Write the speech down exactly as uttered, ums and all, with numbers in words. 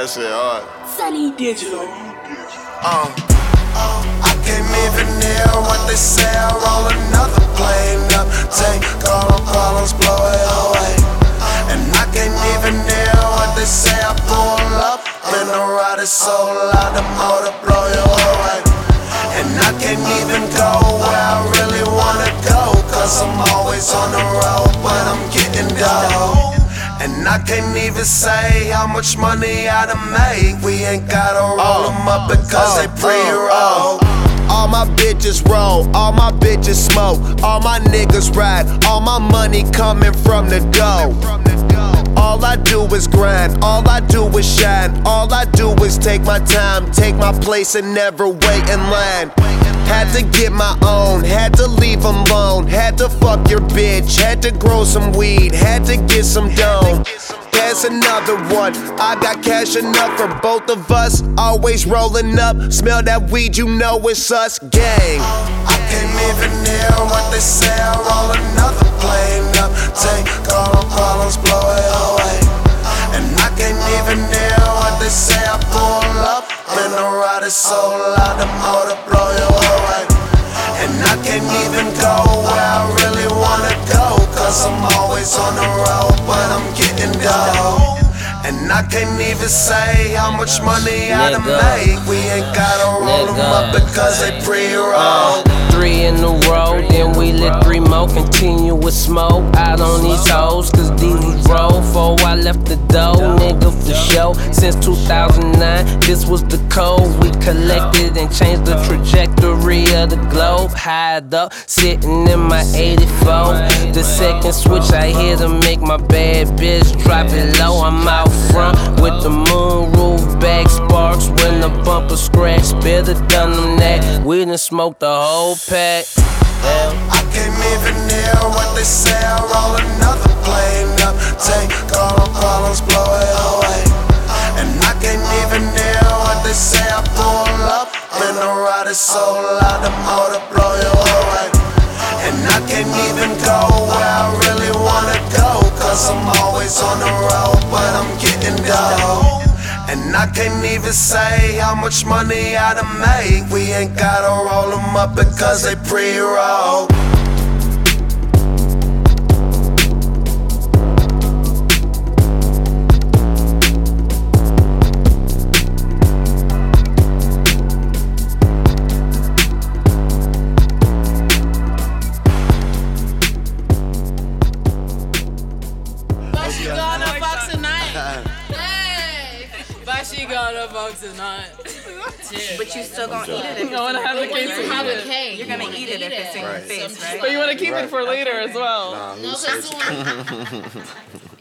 that shit hard. Sunny Digital. Uh, I can't even hear what they say. I roll another plane up, take all the problems, blow it away. And I can't even hear what they say. I pull up in the ride, it's so loud, the motor blow you away. And I can't even go where I really wanna go, cause I'm always on the road, but I'm getting dough. And I can't even say how much money I done made. We ain't gotta roll them up because they pre-roll. All my bitches roll, all my bitches smoke, all my niggas ride, all my money coming from the dough. All I do is grind, all I do is shine, all I do is take my time, take my place and never wait in line. Had to get my own, had to leave them alone, had to fuck your bitch, had to grow some weed, had to get some dough. Pass another one, I got cash enough for both of us, always rolling up, smell that weed, you know it's us, gang. I can't even hear what they say, I roll another plane up, take all the problems, blow it away. And I can't even hear what they say, I pull up in the ride, it's so loud, the motor blow you away. And I can't even go where I really wanna go, cause I'm always on the road, but I'm getting dough. And I can't even say how much money I done made. We ain't gotta roll them up because they pre-roll. Three in a row, then we lit three more. Continue with smoke out on these hoes, cause these was roll. Before I left the door, nigga for show. Since two thousand nine, this was the code. We collected and changed the trajectory of the globe. High up, sitting in my eighty-four. The second switch I hear to make my bad bitch drop it low. I'm out front with the moon roof back sparks when the bumper scratch. Better done them that. We done smoked the whole pack. Yeah. I can't even hear what they say. I roll another plane up, take all the problems, blow it away. And I can't even hear what they say. I pull up in the ride, it's so loud, the motor blow you away. And I can't even go where I really wanna go, cause I'm always on the road, but I'm getting dough. And I can't even say how much money I done made. We ain't gotta roll them up because they pre-roll. She gonna fuck tonight. But she gonna fuck tonight. But you still gonna eat it if You wanna have the cake you're, have gonna, a cake. you're gonna eat it if it's in your face, right? But you wanna keep it for later as well. Nah, No, loose because